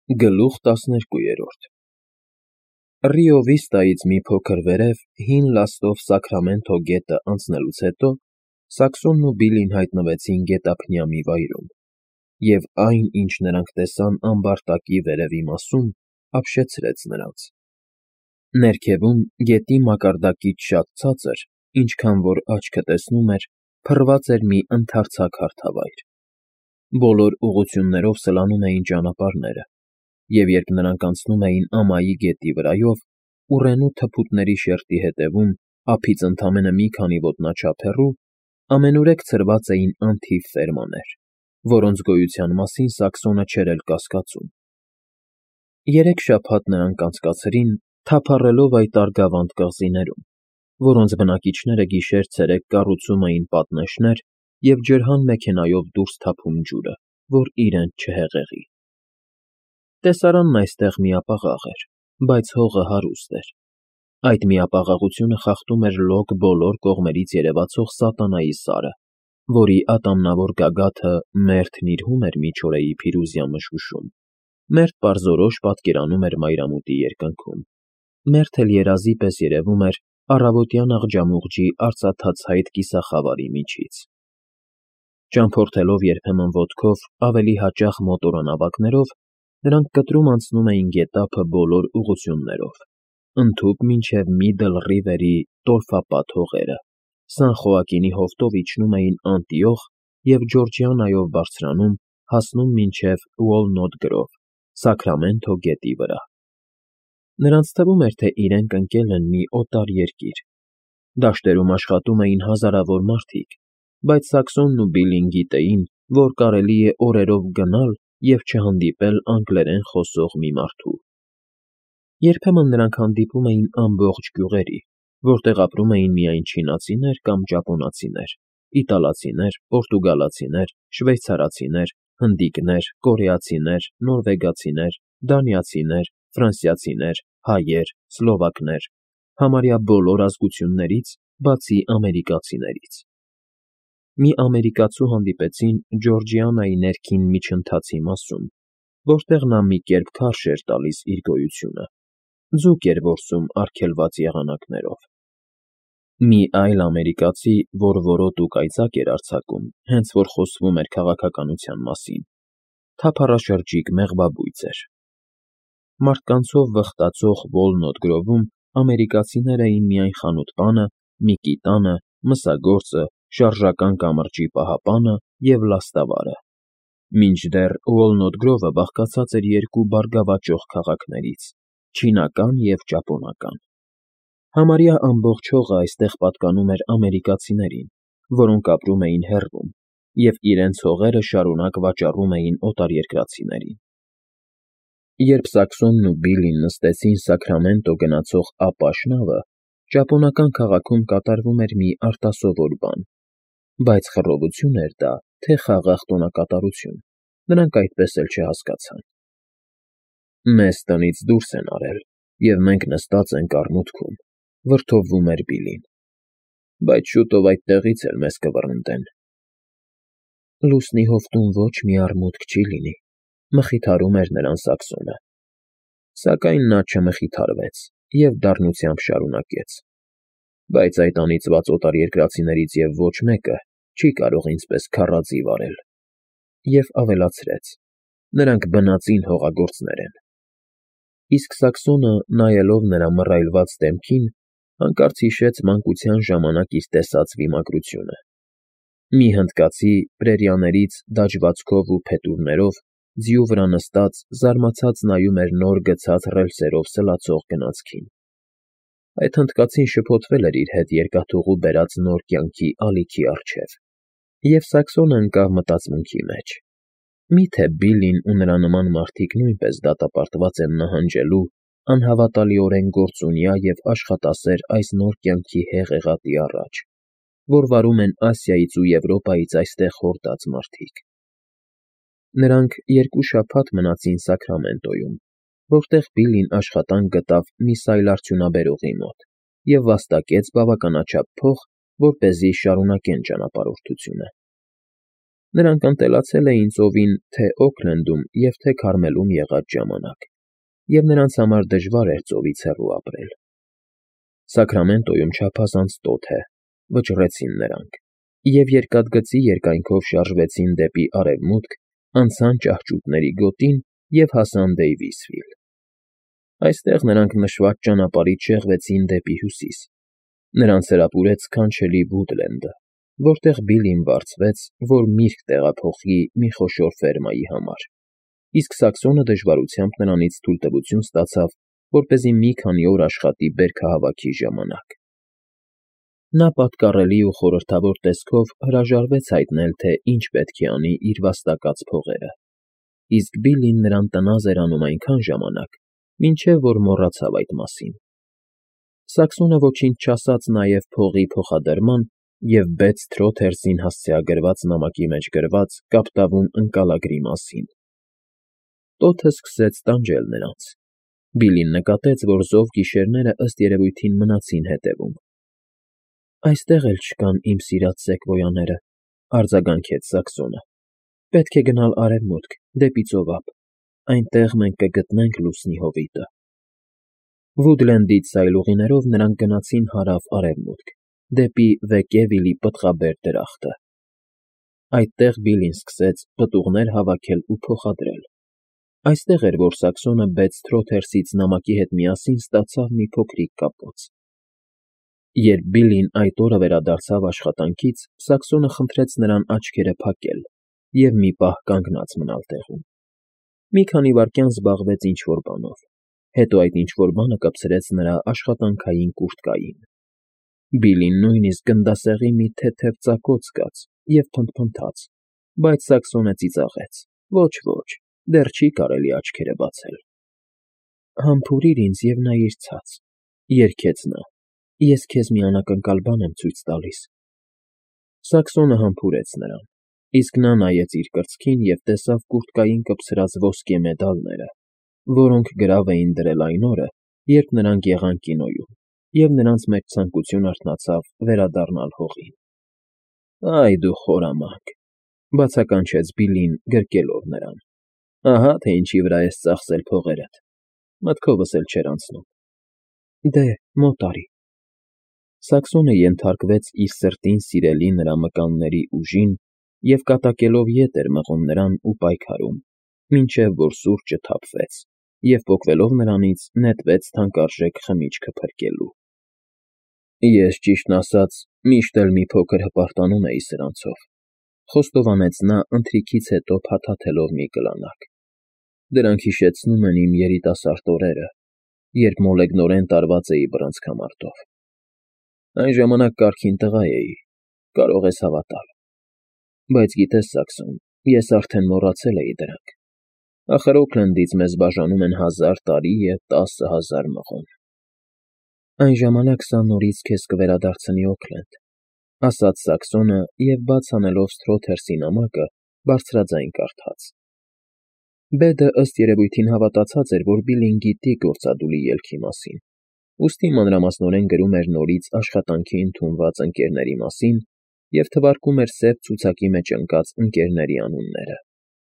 Գլուխ 12 Ռիո Վիստայից մի փոքր վերև հին լաստով Սաքրամենթո գետը անցնելուց հետո Սաքսոնն ու Բիլլին հայտնվեցին գետափնյա մի վայրում, և այն, ինչ նրանք տեսան ամբարտակի վերևի մասում, ապշեցրեց նրանց. ներքևում, գետի մակարդակից շատ ցածր, ինչքան որ աչքը տեսնում էր, փռված էր մի ընդարձակ հարթավայր. բոլոր ուղղություններով սլանում էին ճանապարհները, և երբ նրանք անցնում էին ամայի գետի վրայով, ուռենու թփուտների շերտի հետևում, ափից ընդամենը մի քանի ոտնաչափ հեռու, ամենուրեք ցրված էին անթիվ ֆերմաներ, որոնց գոյության մասին Սաքսոնը չէր էլ կասկածում. 3 շաբաթ նրանք անցկացրին, թափառելով այդ արգավանդ կղզիներում, որոնց բնակիչները գիշեր-ցերեկ կառուցում էին պատնեշներ և ջրհան մեքենայով դուրս թափում ջուրը, որ իրենց չհեղեղի։ Տեսարանն այստեղ միապաղաղ էր, բայց հողը հարուստ էր. այդ միապաղաղությունը խախտում էր լոկ բոլոր կողմերից երևացող սատանայի սարը, որի ատամնավոր գագաթը մերթն իր հում էր Միչորեի փիրուզյա մշուշում, մերթ պարզորոշ պատկերանում էր մայրամուտի երկնքում, մերթ էլ երազի պես երևում էր առավոտյան աղջամուղջի արծաթացայտ կիսախավարի միջից։ Ճամփորդելով երբեմն ոտքով, ավելի հաճախ մոտորանավակներով, նրանք կտրում անցնում էին գետափը բոլոր ուղղություններով, ընդհուպ մինչև Միդլ Ռիվերի տորֆապատ հողերը, Սան Խոակինի հովտով իջնում էին Անտիոխ և Ջորջիանայով բարձրանում, հասնում մինչև Ուոլնոթ Գրով, Սաքրամենթո գետի վրա։ Նրանց թվում էր, թե իրենք ընկել են մի օտար երկիր. դաշտերում աշխատում էին հազարավոր մարդիկ, բայց Սաքսոնն ու Բիլլին գիտեին, որ կարելի է օրերով գնալ և չհանդիպել անգլերեն խոսող մի մարդու։ Երբեմն նրանք հանդիպում էին ամբողջ գյուղերի, որտեղ ապրում էին միայն չինացիներ կամ ճապոնացիներ, իտալացիներ, պորտուգալացիներ, շվեյցարացիներ, հնդիկներ, կորեացիներ, նորվեգացիներ, դանիացիներ, ֆրանսիացիներ, հայեր, սլովակներ, համարյա բոլոր ազգություններից, բացի ամերիկացիներից։ Մի ամերիկացու հանդիպեցին Ջորջիանայի ներքին միջընթացի մասում, որտեղ նա մի կերպ քարշ էր տալիս իր գոյությունը, ձուկ էր որսում արգելված եղանակներով։ Մի այլ ամերիկացի, որ որոտ ու կայծակ էր արձակում, հենց որ խոսվում էր քաղաքականության մասին, թափառաշրջիկ մեղվաբույծ էր։ Մարդկանցով վխտացող Ուոլնոթ Գրովում ամերիկացիներ էին միայն խանութպանը, Միկիտանը, մսագործը, շարժական կամրջի պահապանը և լաստավարը, մինչդեռ Ուոլնոթ Գրովը բաղկացած էր 2 բարգավաճող քաղաքներից՝ չինական և ճապոնական։ Համարյա ամբողջ հողը այստեղ պատկանում էր ամերիկացիներին, որոնք ապրում էին հեռվում և իրենց հողերը շարունակ վաճառում էին օտարերկրացիներին։ Երբ Սաքսոնն ու Բիլլին նստեցին Սաքրամենտո գնացող ապաշ նավը, ճապոնական քաղաքում կատարվում էր մի արտասովոր բան, բայց խռովություն էր դա, թե խաղաղ տոնակատարություն, նրանք այդպես էլ չհասկացան։ «Մեզ տնից դուրս են արել, և մենք նստած ենք արմունկում», վրդովվում էր Բիլլին, «բայց շուտով այդտեղից էլ մեզ կվռնդեն»։ Լուսնի հովտում ոչ մի արմունկ չի լինի, մխիթարում էր նրան Սաքսոնը։ Սակայն նա չմխիթարվեց և դառնությամբ շարունակեց. «Բայց այդ անիծված օտարերկրացիներից և ոչ մեկը չի կարող ինձպես քառաձիվ վարել»։ Եվ ավելացրեց. «Նրանք բնածին հողագործներ են»։ Իսկ Սաքսոնը, նայելով նրա մռայլված դեմքին, հանկարծ հիշեց մանկության ժամանակ իր տեսած վիմագրությունը. մի հնդկացի պրերիաներից դաջվածքով ու փետուրներով, ձիու վրա նստած, զարմացած նայում էր նոր գցած ռելսերով սլացող գնացքին։ Այդ հնդկացին շփոթվել էր իր հետ երկաթուղու բերած նոր կյանքի ալիքի առջև, և Սաքսոնը ընկավ մտածմունքի մեջ. միթե Բիլլին ու նրա նման մարդիկ նույնպես դատապարտված են նահանջելու անհավատալիորեն գործունյա և աշխատասեր այս նոր կյանքի հեղեղատի առաջ, որ վարում են Ասիայից ու Եվրոպայից այստեղ հորդած մարդիկ։ Նրանք 2 շաբաթ մնացին Սաքրամենտոյում, որտեղ Բիլլին աշխատանք գտավ մի սայլարդյունաբերողի մոտ և վաստակեց բավականաչափ փող, որպեսզի շարունակեն ճանապարհորդությունը։ Նրանք ընտելացել էին ծովին թե Օքլենդում և թե Քարմելում եղած ժամանակ, և նրանց համար դժվար էր ծովից հեռու ապրել։ Սակրամենտոյում չափազանց տոթ է, վճռեցին նրանք, և երկաթգծի երկայնքով շարժվեցին դեպի արևմուտք, անցան ճահճուտների գոտին և հասան Դեյվիսվիլ։ Այստեղ նրանք նշված ճանապարհից շեղվեցին դեպի հյուսիս։ Նրանց հրապուրեց սքանչելի Վուդլենդը, որտեղ Բիլլին վարձվեց, որ միրգ տեղափոխի մի խոշոր ֆերմայի համար, իսկ Սաքսոնը դժվարությամբ նրանից թույլտվություն ստացավ, որպեսզի մի քանի օր աշխատի բերքահավաքի ժամանակ։ Նա պատկառելի ու խորհրդավոր տեսքով հրաժարվեց հայտնել, թե ինչ պետք է անի իր վաստակած փողերը, իսկ Բիլլին նրան տնազ էր անում այնքան ժամանակ, մինչև որ մոռացավ այդ մասին։ Սաքսոնը ոչինչ չասաց նաև փողի փոխադրման և Բեթ Սթրոթերսին հասցեագրված նամակի մեջ գրված կապտավուն ընկալագրի մասին։ Տոթը սկսեց տանջել նրանց։ Բիլլին նկատեց, որ զով գիշերները ըստ երևույթին մնացին հետևում։ «Այստեղ էլ չկան իմ սիրած սեկվոյաները», արձագանքեց Սաքսոնը։ «Պետք է գնալ արևմուտք, դեպի ծովափ, այնտեղ մենք կգտնենք լուսնի հովիտը»։ Վուդլենդից սայլուղիներով նրանք գնացին հարավ֊արևմուտք, դեպի Վեկեվիլի պտղաբեր դրախտը։ Այդտեղ Բիլլին սկսեց պտուղներ հավաքել ու փոխադրել։ Այստեղ էր, որ Սաքսոնը Բեթ Սթրոթերսից նամակի հետ միասին ստացավ մի փոքրիկ կապոց։ Երբ Բիլլին այդ օրը վերադարձավ աշխատանքից, Սաքսոնը խնդրեց նրան աչքերը փակել և մի պահ կանգնած մնալ տեղում։ Մի քանի վայրկյան զբաղվեց ինչ֊որ բանով, հետո այդ ինչ֊որ բանը կպցրեց նրա աշխատանքային կուրտկային։ Բիլլին նույնիսկ գնդասեղի մի թեթև ծակոց զգաց և փնթփնթաց, բայց Սաքսոնը ծիծաղեց. «Ոչ, դեռ չի կարելի աչքերը բացել»։ «Համբուրիր ինձ և նայիր ցած», երգեց նա, «ես քեզ մի անակնկալ բան եմ ցույց տալիս»։ Սաքսոնը համբուրեց նրան, իսկ նա նայեց իր կրծքին և տեսավ կուրտկային կպցրած ոսկե մեդալները, որոնք գրավ էին դրել այն օրը, երբ նրանք եղան կինոյում, և նրանց մեջ ցանկություն արթնացավ վերադառնալ հողին։ «Այ դու խորամանկ», բացականչեց Բիլլին, գրկելով նրան։ «Ահա թե ինչի վրա ես ծախսել փողերդ, մտքովս էլ չէր անցնում»։ «Դե, մոտ արի»։ Սաքսոնը ենթարկվեց իր սրտին սիրելի նրա մկանների ուժին և կատակելով ետ էր մղում նրան ու պայքարում, մինչև որ սուրճը թափվեց, և պոկվելով նրանից նետվեց թանկարժեք խմիչքը փրկելու։ «Ես, ճիշտն ասած, միշտ էլ մի փոքր հպարտանում էի սրանցով», խոստովանեց նա ընթրիքից հետո փաթաթելով մի կլանակ։ «Դրանք հիշեցնում են իմ երիտասարդ օրերը, երբ մոլեգնորեն տարված էի բռնցքամարտով։ Այն ժամանակ կարգին տղա էի, կարող ես հավատալ։ Բայց գիտես, Սաքսոն, ես արդեն մոռացել էի դրանք։ Ախր Օքլենդից մեզ բաժանում են 1000 տարի և 10,000 մղոն»։ «Այն ժամանակ սա նորից քեզ կվերադարձնի Օքլենդ», ասաց Սաքսոնը և բաց անելով Սթրոթերսի նամակը, բարձրաձայն կարդաց։ Բեդը ըստ երևույթին հավատացած էր, որ Բիլլին գիտի գործադուլի ելքի մասին, ուստի մանրամասնորեն գրում էր նորից աշխատանքի ընդունված ընկերների մասին և թվարկում էր սև ցուցակի մեջ ընկած ընկերների անունները։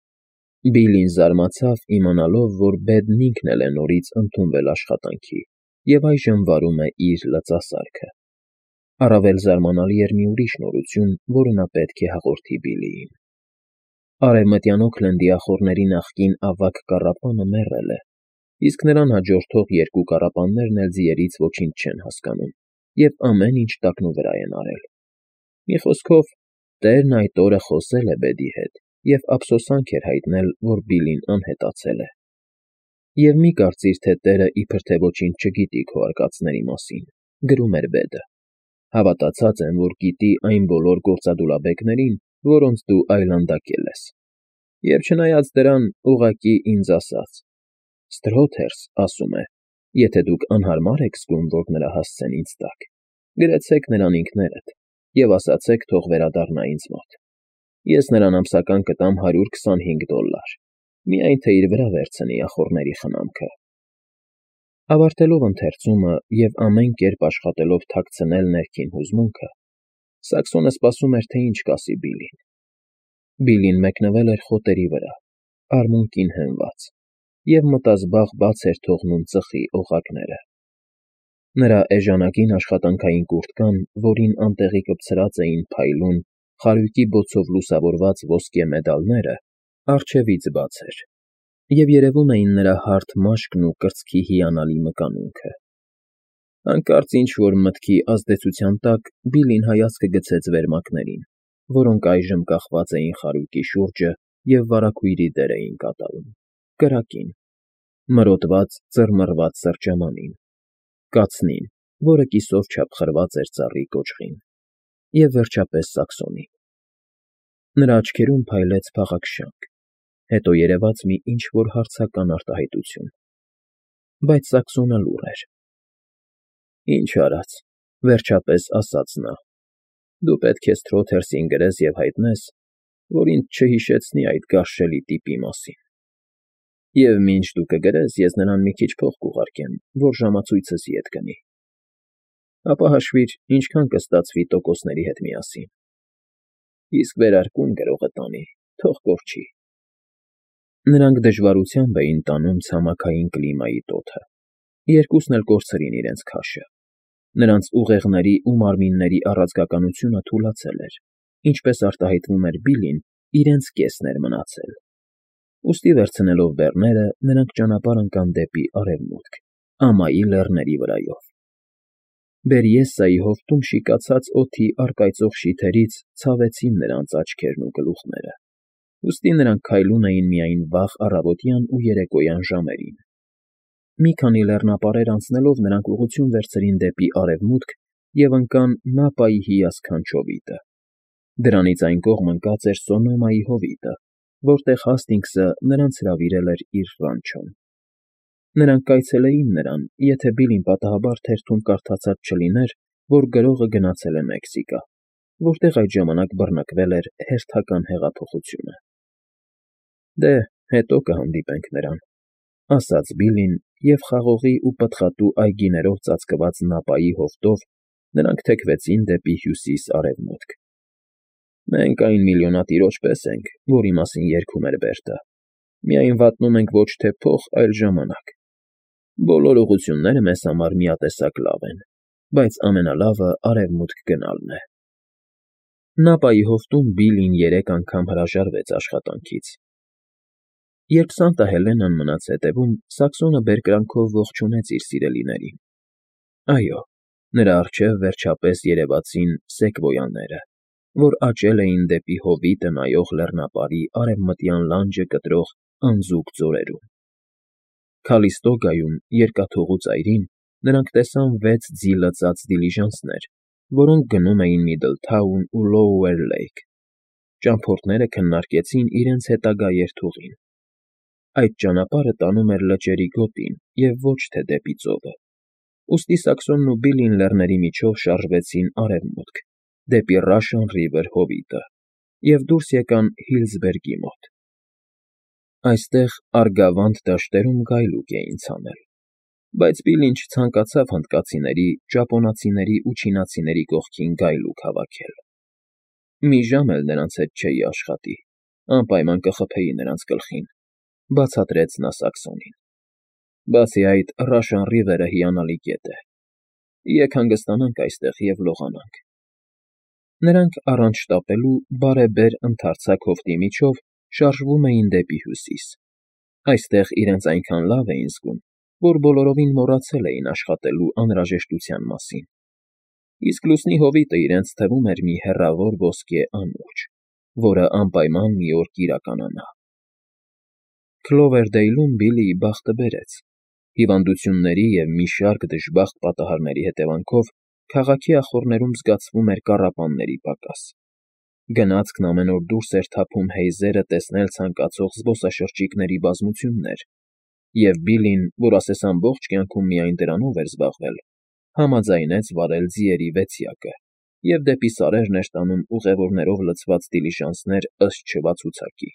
Բիլլին զարմացավ, իմանալով, որ Բեդն ինքն էլ է նորից ընդունվել աշխատանքի և այժմ վարում է իր լծասարքը։ Առավել զարմանալի էր մի ուրիշ նորություն, որը նա պետք է հաղորդի Բիլլիին։ Արևմտյան Օքլենդի ախոռների նախկին ավագ կառապանը մեռել է, իսկ նրան հաջորդող երկու կառապաններն էլ ձիերից ոչինչ չեն հասկանում և ամեն ինչ տակնուվրա են արել։ Մի խոսքով, տերն այդ օրը խոսել է Բեդի հետ և ափսոսանք էր հայտնել, որ Բիլլին անհետացել է։ «Եվ մի կարծիր, թե տերը իբր թե ոչինչ չգիտի քո արկածների մասին», գրում էր Բեդը։ «Հավատացած եմ, որ գիտի այն բոլոր գործադուլաբեկներին, որոնց դու այլանդակել ես։ Եվ չնայած դրան, ուղղակի ինձ ասաց. Սթրոթերս ասում է, եթե դուք անհարմար եք զգում, որ նրա հասցեն ինձ տաք, գրեցեք նրան ինքներդ և ասացեք, թող վերադառնա ինձ մոտ։ Ես նրան ամսական կտամ $125, միայն թե իր վրա վերցնի ախոռների խնամքը»։ Ավարտելով ընթերցումը և ամեն կերպ աշխատելով թաքցնել ներքին հուզմունքը, Սաքսոնը սպասում էր, թե ինչ կասի Բիլլին։ Բիլին մեկնվել էր խոտերի վրա, արմունկին հենված, և մտազբաղ բաց էր թողնում ծխի օղակները։ Նրա էժանագին աշխատանքային կուրտկան, որին անտեղի կպցրած էին փայլուն, խարույկի բոցով լուսավորված ոսկե մեդալները, առջևից բաց էր, և երևում էին նրա հարթ մաշկն ու կրծքի հիանալի մկանունքը։ Հանկարծ ինչ-որ մտքի ազդեցության տակ Բիլին հայացքը գցեց վերմակներին, որոնք այժմ կախված էին խարույկի շուրջը և վարագույրի դեր էին կատարում, կրակին, մրոտված ծռմռված սրճամանին, կացնին, որը կիսով չափ խրված էր ծառի կոճղին, և վերջապես Սաքսոնին։ Նրա աչքերում փայլեց փաղաքշանք, հետո երևաց մի ինչ֊որ հարցական արտահայտություն, բայց Սաքսոնը լուռ էր։ «Ինչ արած,֊ վերջապես ասաց նա,֊ դու պետք է Սթրոթ Հերսին գրես և հայտնես, որ ինձ չհիշեցնի այդ գարշելի տիպի մասին։ Եվ մինչ դու կգրես, ես նրան մի քիչ փող կուղարկեմ, որ ժամացույցս ետ գնի։ Ապա հաշվիր, ինչքան կստացվի տոկոսների հետ միասին։ Իսկ վերարկուն գրողը տանի, թող կորչի»։ Նրանք դժվարությամբ էին տանում ցամաքային կլիմայի տոթը։ Երկուսն էլ կորցրին իրենց քաշը։ Նրանց ուղեղների ու մարմինների առաձգականությունը թուլացել էր, ինչպես արտահայտվում էր Բիլին, իրենց կեսն էր մնացել։ Ուստի վերցնելով բեռները, նրանք ճանապարհ ընկան դեպի արևմուտք, ամայի լեռների վրայով։ Բերիեսայի հովտում շիկացած օդի առկայծող շիթերից ցավեցին նրանց աչքերն ու գլուխները, ուստի նրանք քայլում էին միայն վաղ առավոտյան ու երեկոյան ժամերին։ Մի քանի լեռնապարեր անցնելով նրանք ուղղություն վերցրին դեպի արևմուտք և ընկան Նապայի հիասքանչ հովիտը։ Դրանից այն կողմ ընկած էր Սոնոմայի հովիտը, որտեղ Հասթինգսը նրանց հրավիրել էր իր ռանչոն։ Նրանք կայցելեին նրան, եթե Բիլին պատահաբար թերթում կարդացած չլիներ, որ գրողը գնացել է Մեքսիկա, որտեղ այդ ժամանակ բռնկվել էր հերթական հեղափոխությունը։ «Դե, հետո կհանդիպենք նրան»,֊ ասաց Բիլին, և խաղողի ու պտղատու այգիներով ծածկված Նապայի հովտով նրանք թեքվեցին դեպի հյուսիս֊արևմուտք։ «Մենք այն միլիոնատիրոջ պես ենք, որի մասին երգում էր Բերտը. միայն վատնում ենք ոչ թե փող, այլ ժամանակ։ Բոլոր ուղղությունները մեզ համար միատեսակ լավ են, բայց ամենալավը արևմուտք գնալն է»։ Նապայի հովտում Բիլին 3 անգամ հրաժարվեց աշխատանքից։ Երբ Սանտա Հելենան մնաց հետևում, Սաքսոնը բերկրանքով ողջունեց իր սիրելիներին։ Այո, նրա առջև վերջապես երևացին սեկվոյաները, որ աճել էին դեպի հովիտը նայող լեռնապարի արևմտյան լանջը կտրող անձուկ ձորերում։ Քալիստոգայում, երկաթուղու ծայրին, նրանք տեսան 6 ձի լցած դիլիժանսներ, որոնք գնում էին Միդլթաուն ու Լոուեր Լեյք։ Ճամփորդները քննարկեցին իրենց հետագա երթուղին։ Այդ ճանապարհը տանում էր լճերի գոտին և ոչ թե դեպի ծովը։ Ուստի Սաքսոնն ու Բիլին լեռների միջով շարժվեցին արևմուտք, դեպի Ռաշն Ռիվեր հովիտը, և դուրս եկան Հիլսբերգի մոտ։ Այստեղ Արգավանդ դաշտերում գայլուկ էին ցանել, բայց Բիլին չցանկացավ հնդկացիների, ճապոնացիների ու չինացիների կողքին գայլուկ հավաքել։ «Մի ժամ էլ նրանց հետ չէի աշխատի, անպայման կխփեի նրանց գլխին», բացատրեց նա Սաքսոնին։ «Բացի այդ, Ռաշն Ռիվերը հիանալի գետ է։ Եկ հանգստանանք այստեղ և լողանանք»։ Նրանք առանց շտապելու բարեբեր ընդարձակ հովտի միջով շարժվում էին դեպի հյուսիս։ Այստեղ իրենց այնքան լավ էին զգում, որ բոլորովին մոռացել էին աշխատելու անհրաժեշտության մասին։ Իսկ լուսնի հովիտը իրենց թվում էր մի հեռավոր ոսկե անուրջը, որը անպայման մի օր կիրականանա։ Քլովերդեյլում Բիլիի բախտը բերեց։ Հիվանդությունների և մի շարք դժբախտ պատահարների հետևանքով քաղաքի ախոռներում զգացվում էր կառապանների պակաս։ Գնացքն ամեն օր դուրս էր թափում հեյզերը տեսնել ցանկացող զբոսաշրջիկների բազմություններ, և Բիլին, որ ասես ամբողջ կյանքում միայն դրանով էր զբաղվել, համաձայնեց վարել ձիերի վեցյակը և դեպի սարերն էր տանում ուղևորներով լցված դիլիժանսներ ըստ չվացուցակի։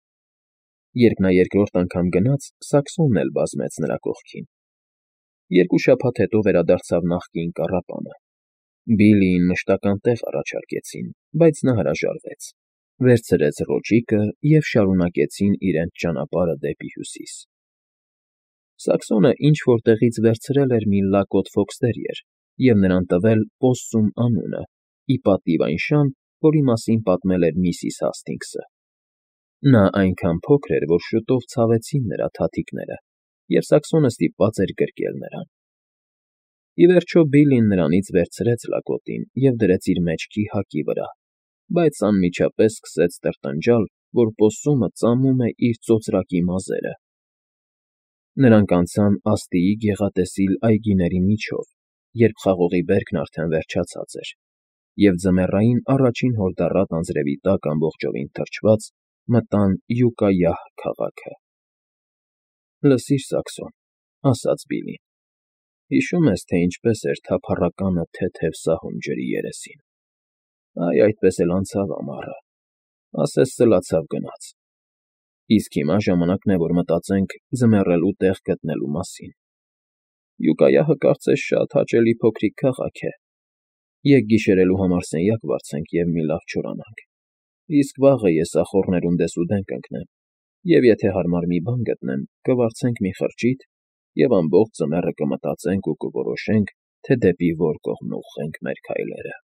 Երբ նա երկրորդ անգամ գնաց, Սաքսոնն էլ բազմեց նրա կողքին։ 2 շաբաթ հետո վերադարձավ նախկին կառապանը։ Բիլիին մշտական տեղ առաջարկեցին, բայց նա հրաժարվեց։ վերցրեց ռոճիկը և շարունակեցին իրենց ճանապարհը դեպի հյուսիս։ Սաքսոնը ինչ-որ տեղից վերցրել էր մի լակոտ ֆոքստերիեր և նրան տվել Պոссում անունը, ի պատիվ այն շան, որի մասին պատմել էր միսիս Հասթինգսը։ Նա այնքան փոքր էր, որ շուտով ցավեցին նրա թաթիկները, և Սաքսոնը ստիպված էր գրկել նրան։ Ի վերջո Բիլլին նրանից վերցրեց լակոտին և դրեց իր մեջքի հակի վրա, բայց անմիջապես սկսեց տրտնջալ, որ Պոссումը ծամում է իր ծոծրակի մազերը։ Նրանք անցան աստիճան գեղատեսիլ այգիների միջով, երբ խաղողի բերքն արդեն վերջացած էր, և ձմեռային առաջին հորդառատ անձրևի տակ ամբողջովին թրջված մտան Յուկայահ քաղաքը։ «Լսիր, Սաքսոն,֊ ասաց Բիլլին,֊ հիշո՞ւմ ես, թե ինչպես էր թափառականը թեթև սահում ջրի երեսին։ Այ այդպես էլ անցավ ամառը, ասես սլացավ գնաց։ Իսկ հիմա ժամանակն է, որ մտածենք ձմեռելու տեղ գտնելու մասին։ Յուկայահը կարծես շատ հաճելի փոքրիկ քաղաք է։ Եկ գիշերելու համար սենյակ վարձենք և մի լավ չորանանք, իսկ վաղը ես ախոռներում դեսուդեն կընկնեմ, և եթե հարմար մի բան գտնեմ, կվարձենք մի խրճիթ և ամբողջ ձմեռը կմտածենք ու կորոշենք, թե դեպի որ կողմն ուղղենք մեր քայլերը»։